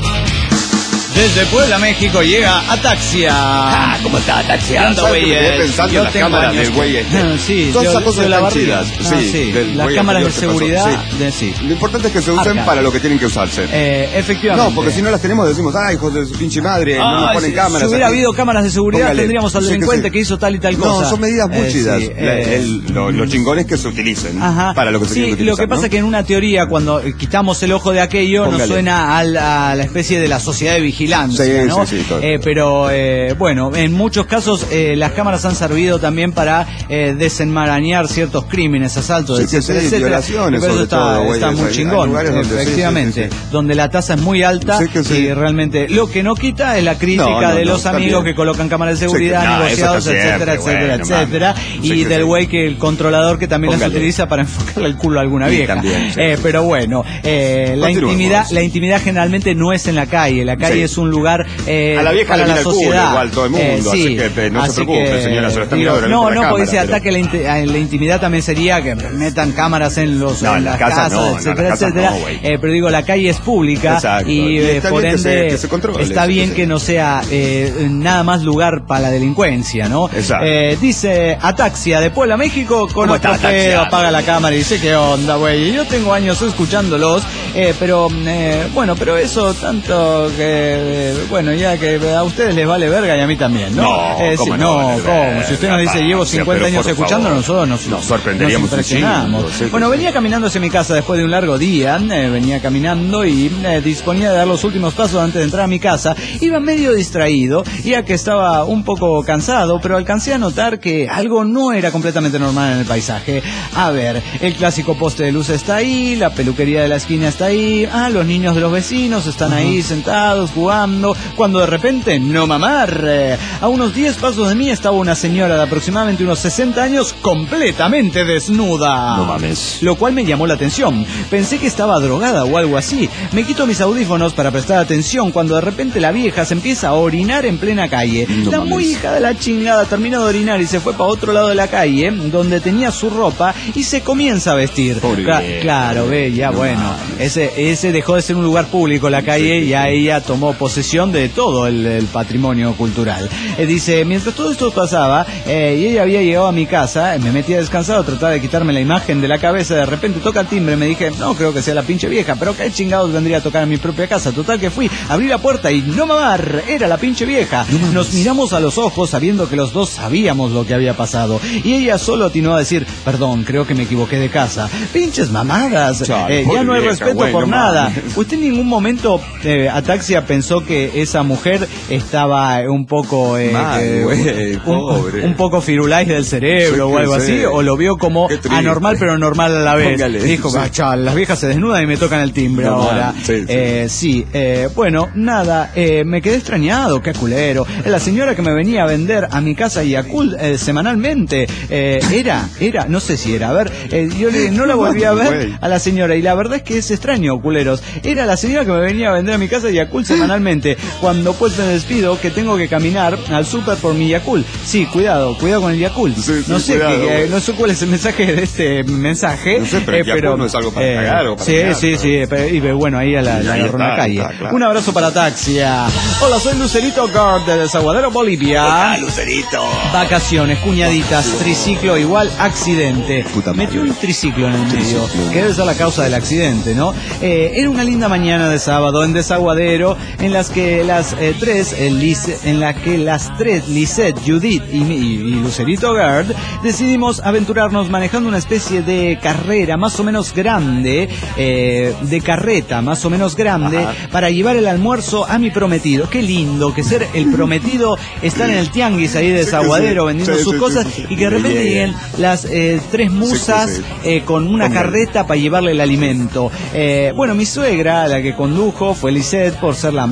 Desde Puebla, México, llega Ataxia. Ah, ¿cómo está Ataxia? Anda, güey. Me quedé pensando en las cámaras del güey este. Sí, todas yo- esas cosas yo la están barriga. chidas. Ah, Sí, sí. del Las güey cámaras de anterior que seguridad, pasó. de- sí. Lo importante es que se usen Acá. para lo que tienen que usarse. Eh, efectivamente. No, porque si no las tenemos decimos, ay, hijos de su pinche madre, no nos Ay, ponen si, cámaras. si hubiera aquí. habido cámaras de seguridad, Póngale. tendríamos al Sí que delincuente sí. que hizo tal y tal No, cosa. son medidas muy Eh, chidas. sí, La- eh, el- lo, lo chingón es que se utilicen Ajá. para lo que se Sí, tienen que lo utilizar. que pasa ¿no? es que en una teoría, cuando quitamos el ojo de aquello, nos Póngale. suena al- a la especie de la sociedad de vigilancia, Sí, ¿no? sí, sí, todo. Eh, pero, eh, bueno, en muchos casos eh, las cámaras han servido también para eh, desenmarañar ciertos crímenes, asaltos, Sí, sí, etcétera, sí, etcétera. violaciones, Pero eso sobre está, todo, güey, está o sea, muy hay chingón, lugares donde sí, sí, efectivamente, sí, sí. donde la tasa es muy alta Sí que sí. y realmente lo que no quita es la crítica No, no, de no, los amigos también. que colocan cámaras de Sí, seguridad, que- no, eso negociados, está siempre, etcétera, etcétera, bueno, etcétera, mames. y Sí que del sí. güey que el controlador que también las Póngale. utiliza para enfocarle el culo a alguna Sí, vieja. también, sí, Eh, sí, pero sí. bueno, eh, la Continuemos. intimidad, la intimidad generalmente no es en la calle. La calle Sí. es un lugar eh, A la vieja para le la mira el culo sociedad. igual todo el mundo, Eh, así sí, que, eh, no se así preocupe, que, señora, se lo está digo, mirando no, por la no, porque cámara, ese pero- ataque a la, inte- a la intimidad también sería que metan cámaras en los No, en en las las casas casas, no, no, en etcétera, las casas etcétera. no, güey. Eh, pero digo, la calle es pública Exacto. y, Y eh, está por bien que ende se- que se controle, está sí, bien sí. que no sea eh, nada más lugar para la delincuencia, ¿no? Exacto. Eh, dice Ataxia de Puebla, México, con ¿Cómo otro está, pedo, Ataxia? apaga la cámara y dice, ¿qué onda, güey? Yo tengo años escuchándolos, eh, pero, eh, bueno, pero eso tanto que, eh, bueno, ya que a ustedes les vale verga y a mí también, ¿no? No, Eh, ¿cómo sí, no no, vale ¿cómo? verga, Si usted nos dice, llevo Ataxia, cincuenta pero años por escuchando, favor. nosotros nos, Nos sorprenderíamos nos impresionamos. un chingo, sí, Bueno, sí, venía sí. caminando hacia mi casa después de un largo día, eh, venía caminando y eh, disponía de dar los últimos pasos antes de entrar a mi casa. Iba medio distraído, ya que estaba un poco cansado, pero alcancé a notar que algo no era completamente normal en el paisaje. A ver, el clásico poste de luz está ahí, la peluquería de la esquina está ahí, ah, los niños de los vecinos están ahí sentados, jugando, cuando de repente, no mamar, eh, a unos diez pasos de mí estaba una señora de aproximadamente unos sesenta años completamente desnuda. No mames. Lo cual me llamó la atención. Pensé que estaba drogada o algo así. Me quito mis audífonos para prestar atención cuando de repente la vieja se empieza a orinar en plena calle. No la mames. muy hija de la chingada terminó de orinar y se fue para otro lado de la calle, donde tenía su ropa, y se comienza a vestir. Pobre Cla- vieja. claro, ve, ya No bueno. mames. Ese, ese dejó de ser un lugar público, la calle, Sí, y ya ella tomó posesión de todo el, el patrimonio cultural. Eh, dice, mientras todo esto pasaba, eh, y ella había llegado a mi casa, eh, me metí a descansar, trataba de quitarme la imagen de la cabeza, de repente toca el timbre, me dije, no creo que sea la pinche vieja, pero qué chingados vendría a tocar en mi propia casa. Total que fui, abrí la puerta y no mamar, era la pinche vieja. Nos miramos a los ojos sabiendo que los dos sabíamos lo que había pasado, y ella solo atinó a decir, perdón, creo que me equivoqué de casa. Pinches mamadas, Chale, eh, ya pobre no hay vieja, respeto güey, por no nada. mames. ¿Usted en ningún momento, eh, Ataxia, pensó que esa mujer estaba un poco eh, Mal, eh, güey, un, pobre. un poco firulais del cerebro Sí, o algo sí. así? ¿O lo vio como Qué triste. anormal pero normal a la vez? Póngale, Dijo, sí. "Ah, chaval, las viejas se desnudan y me tocan el timbre No, ahora". man, sí, sí. Eh, sí, eh, bueno, nada, eh, me quedé extrañado, qué culero. La señora que me venía a vender a mi casa Yakult eh, semanalmente, eh, era, era, no sé si era, a ver, eh, yo le- no la volví a ver Güey. a la señora, y la verdad es que es extraño, culeros. Era la señora que me venía a vender a mi casa Yakult semanalmente. Cuando pues me despido, que tengo que caminar al súper por mi Yakult. Sí, cuidado, cuidado con el Yakult. Sí, sí, no sé cuidado, qué, eh, güey. no sé cuál es el mensaje de este mensaje. No sé, pero el Yakult no es algo para cagar o para Sí, mear, sí, pero- sí, pero- y bueno, ahí a la, Y la ahí agarró en la está, calle. está, claro. Un abrazo para Taxia. Hola, soy Lucerito Gard de Desaguadero, Bolivia. Ah, Lucerito. Vacaciones, cuñaditas, triciclo igual accidente. Puta madre. Metió un triciclo en el medio, Triciclo. que debe ser la causa del accidente, ¿no? Eh, era una linda mañana de sábado en Desaguadero, en las que las eh, tres, el Lice- en la que las tres, Lisette, Judith y, mi- y, y Lucerito Gard, decidimos aventurarnos manejando una especie de carrera más o menos grande, eh, de carreta más o menos grande, Ajá. para llevar el almuerzo a mi prometido. Qué lindo que ser el prometido, estar en el tianguis ahí de Sí, Desaguadero sí. vendiendo Sí, sus sí, cosas, sí, sí. y que de repente Yeah, yeah. lleguen las eh, tres musas Sí, sí, sí. eh, con una Póngale. carreta para llevarle el alimento. Eh, bueno, mi suegra, la que condujo, fue Lisette, por ser la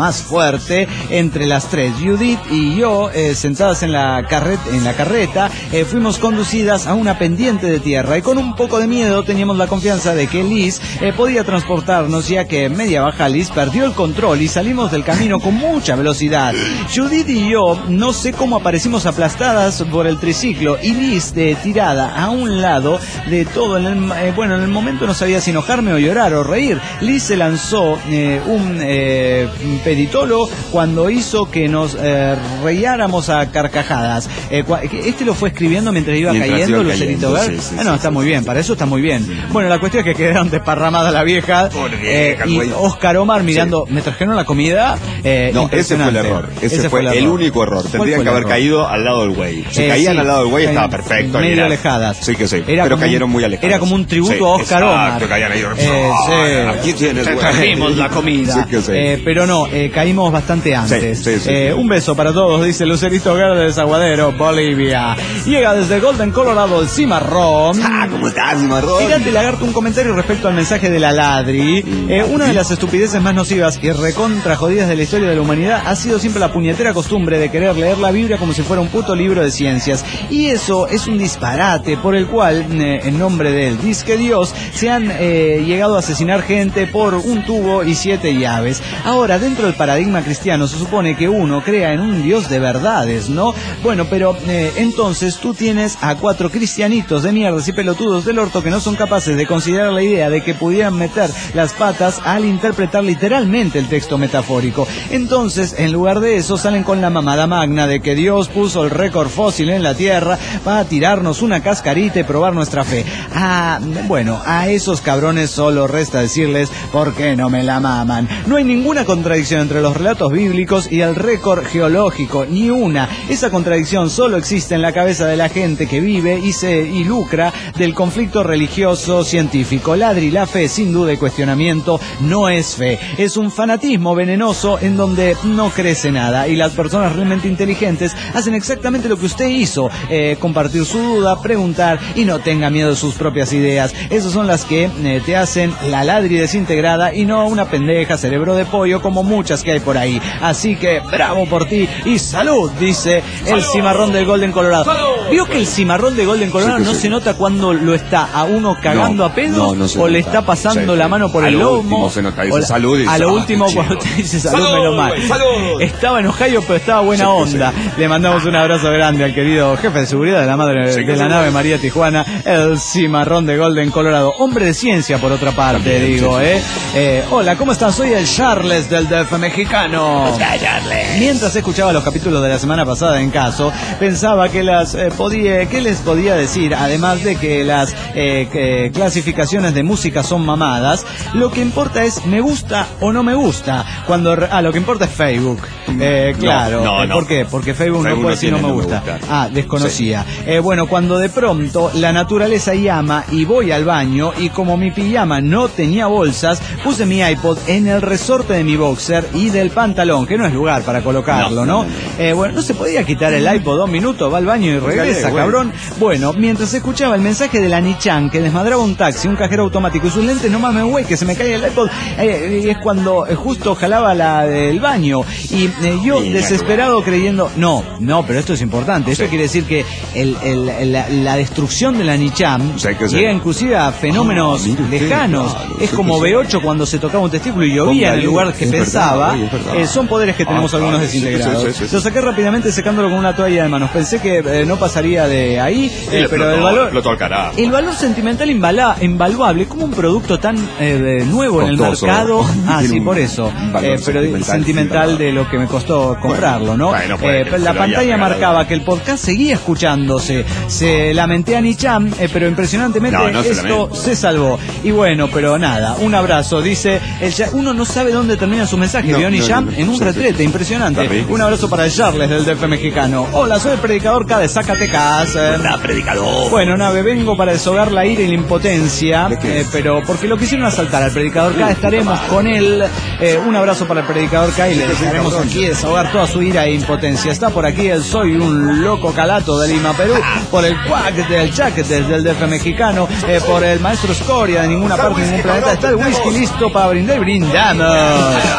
más fuerte entre las tres. Judith y yo, eh, sentadas en la, carret en la carreta, eh, fuimos conducidas a una pendiente de tierra y con un poco de miedo teníamos la confianza de que Liz eh, podía transportarnos, ya que en media baja Liz perdió el control y salimos del camino con mucha velocidad. Judith y yo no sé cómo aparecimos aplastadas por el triciclo y Liz de tirada a un lado de todo. En el, eh, bueno, en el momento no sabía si enojarme o llorar o reír. Liz se lanzó eh, un eh, peditolo cuando hizo que nos eh, reíáramos a carcajadas. Eh, este lo fue escribiendo mientras iba mientras cayendo, Lucerito Ver. Sí, sí, ah, no, sí, está sí, muy bien, para eso está muy bien. Sí. Bueno, la cuestión es que quedaron desparramadas la vieja eh, y Oscar Omar mirando, sí. ¿Me trajeron la comida? Eh, no, ese fue el error. Ese, ese fue, fue el, el único error. Tendrían que haber error? caído al lado del güey. Si eh, caían sí, al lado del güey estaba perfecto. Medio era, alejadas. Sí que sí, era pero cayeron un, muy alejadas. Era como un tributo sí, a Oscar exacto, Omar. Caían ahí, eh, sí. Aquí tienes, Te trajimos la comida. Sí que sí. Eh, pero no, eh, caímos bastante antes. Sí, sí, sí, eh, sí. Un beso para todos, dice Lucerito Guerra de Desaguadero, Bolivia. Llega desde Golden, Colorado, el Cimarrón. Ah, ¿cómo estás, Cimarrón? Fíjate, Lagarto, un comentario respecto al mensaje de la Ladri. Eh, una de las estupideces más nocivas y recontra jodidas de la historia de la humanidad ha sido siempre la puñetera costumbre de querer leer la Biblia como si fuera un puto libro de ciencias. Y eso es un disparate por el cual, eh, en nombre del disque Dios, se han eh, llegado a asesinar gente por un tubo y siete llaves. Ahora, dentro del paradigma cristiano se supone que uno crea en un Dios de verdades, ¿no? Bueno, pero eh, entonces tú tienes a cuatro cristianitos de mierdas y pelotudos del orto que no son capaces de considerar la idea de que pudieran meter las patas al interpretar literalmente el texto metafórico. Entonces, en lugar de eso, salen con la mamada magna de que Dios puso el récord fósil en la Tierra para tirarnos una cascarita y probar nuestra fe. Ah, bueno, a esos cabrones solo resta decirles por qué no me la maman. No hay ninguna contradicción entre los relatos bíblicos y el récord geológico, ni una. Esa contradicción solo existe en la cabeza de la gente que vive y se y lucra del conflicto religioso científico. Ladri, la fe, sin duda y cuestionamiento, no es fe. Es un fanatismo venenoso en donde no crece nada y las personas realmente inteligentes hacen exactamente lo que usted hizo, eh, compartir su duda, preguntar y no tenga miedo de sus propias ideas. Esas son las que eh, te hacen la Ladri desintegrada y no una pendeja cerebro de pollo como muchas que hay por ahí. Así que bravo por ti y salud, dice el cimarrón del Golden Colorado. ¿Vio que el cimarrón de Golden Colorado sí, no sí. se nota cuando lo está a uno cagando no, a pedos no, no o nota. Le está pasando sí, la mano por a el lomo? Se nota, dice, salud y a lo último cuando te dice salud, salud menos mal. Salud. Estaba en Ohio pero estaba buena sí, onda. Sí. Le mandamos un abrazo grande al querido jefe de seguridad de la madre sí, de la nave María Tijuana, el cimarrón de Golden Colorado. Hombre de ciencia por otra parte, también, digo, sí, ¿eh? eh. Hola, ¿cómo están? Soy el Charles del D F mexicano. Mientras escuchaba los capítulos de la semana pasada en caso, pensaba que las eh, podía, ¿qué les podía decir? Además de que las eh, que clasificaciones de música son mamadas, lo que importa es me gusta o no me gusta. Cuando ah, lo que importa es Facebook. Eh, claro. No, no, no. ¿Por qué? Porque Facebook, Facebook no puede decir no me gusta. No me gusta. Ah, desconocía. Sí. Eh, bueno, cuando de pronto la naturaleza llama y voy al baño y como mi pijama no tenía bolsas, puse mi iPod en el resorte de mi boxer y del pantalón, que no es lugar para colocarlo, ¿no? no, no, no. Eh, bueno, no se podía quitar el iPod dos minutos, va al baño y regresa, Dale, cabrón. Bueno, mientras escuchaba el mensaje de la Nichan que desmadraba un taxi, un cajero automático y sus lentes, no mames, güey, que se me cae el iPod, eh, es cuando eh, justo jalaba la del baño y eh, yo desesperado creyendo, no, no, pero esto es importante, esto sí. quiere decir que el, el, la, la destrucción de la Nichan sí, llega inclusive a fenómenos oh, lejanos, claro, es sí, como B ocho cuando se tocaba un testículo y llovía en el lugar que pensaba, verdad, eh, son poderes que tenemos ah, algunos claro, desintegrados. Sí, sí, sí, sí. Lo saqué rápidamente secándolo con una toalla de manos, pensé que eh, no pasaría de ahí, eh, pero explotó, el valor explotó, el valor sentimental invala, invaluable, como un producto tan eh, nuevo costoso. En el mercado, ah sí, por eso, eh, pero sentimental, sentimental de lo que me costó comprarlo, ¿no? Bueno, bueno, eh, la pantalla marcaba que el podcast seguía escuchándose, se lamenté a Nichan, eh, pero impresionantemente no, no esto se, se salvó. Y bueno, pero nada, un abrazo, dice, el uno no sabe dónde termina su mensaje, no, vio Nichan no, no, en un retrete, sí. impresionante. Un abrazo para el Charles del D F mexicano. Hola, soy el predicador K de Zacatecas. Hola, predicador. Bueno, nave, vengo para deshogar la ira y la impotencia, eh, pero porque lo quisieron asaltar al predicador K, estaremos con él. Eh, un abrazo para el predicador K y le dejaremos aquí desahogar toda su ira e impotencia. Está por aquí el Soy un loco calato de Lima, Perú, por el Cuac del Chac desde el D F mexicano, eh, por el maestro Scoria de ninguna parte, de ningún planeta. Está el whisky listo para brindar y brindamos.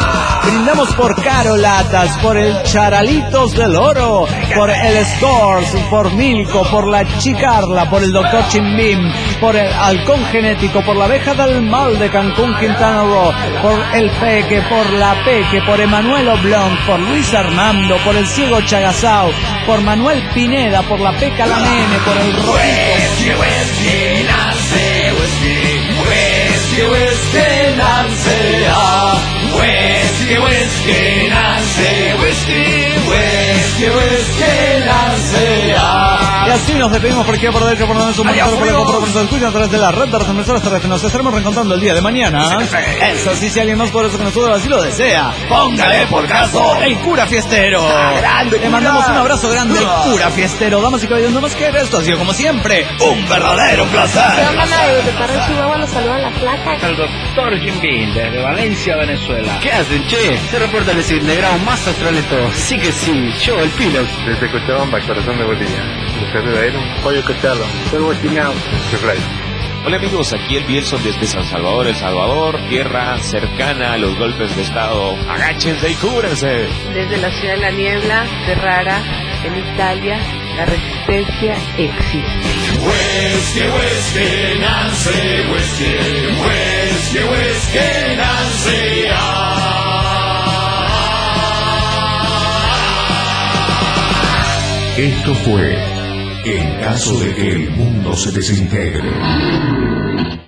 Brindamos por Carolatas, por el Charalitos del Oro, por el Stores, por Milko, por la Chicarla, por el doctor Chimbim, por el Halcón Genético, por la Abeja del Mal de Cancún, Quintana Roo, por el Peque, por la Peque, por Emanuel Oblong, por Luis Armando, por el Ciego Chagazao, por Manuel Pineda, por la Peca la Nene, por el Rojito. Whisky, whisky, Nancy, whisky, whisky, whisky, Nancy, ah. Whisky, whisky, Nancy, whisky, whisky, whisky, Nancy, ah. Y así nos despedimos por aquí por derecho, por donde sumamos por el compromiso del escucha a través de la red de las emisoras terrestres. Nos estaremos reencontrando el día de mañana. Eso sí, si alguien más por eso que nosotros así lo desea, póngale por caso el cura fiestero. Grande, Le mandamos un abrazo grande al cura fiestero. Damas y caballeros, no más que esto ha sido como siempre un verdadero placer. De Parral, Chihuahua, nos saludan la placa. El doctor Jim Bean, desde Valencia, Venezuela. ¿Qué hacen, che? Se reporta el desintegrado más astral de todos. Sí que sí, yo, el Pilox. Desde Cochabamba, corazón de Bolivia. Les saluda él, Pollo Cocharlo. Soy Guachiñao. Soy Fray. Hola amigos, aquí el Bielson desde San Salvador, El Salvador, tierra cercana a los golpes de estado. Agáchense y cúbrense. Desde la ciudad de la niebla, Ferrara, en Italia, la resistencia existe. Whisky, whisky, Nancy, whisky, whisky, whisky, Nancy, ah. Esto fue En caso de que el mundo se desintegre.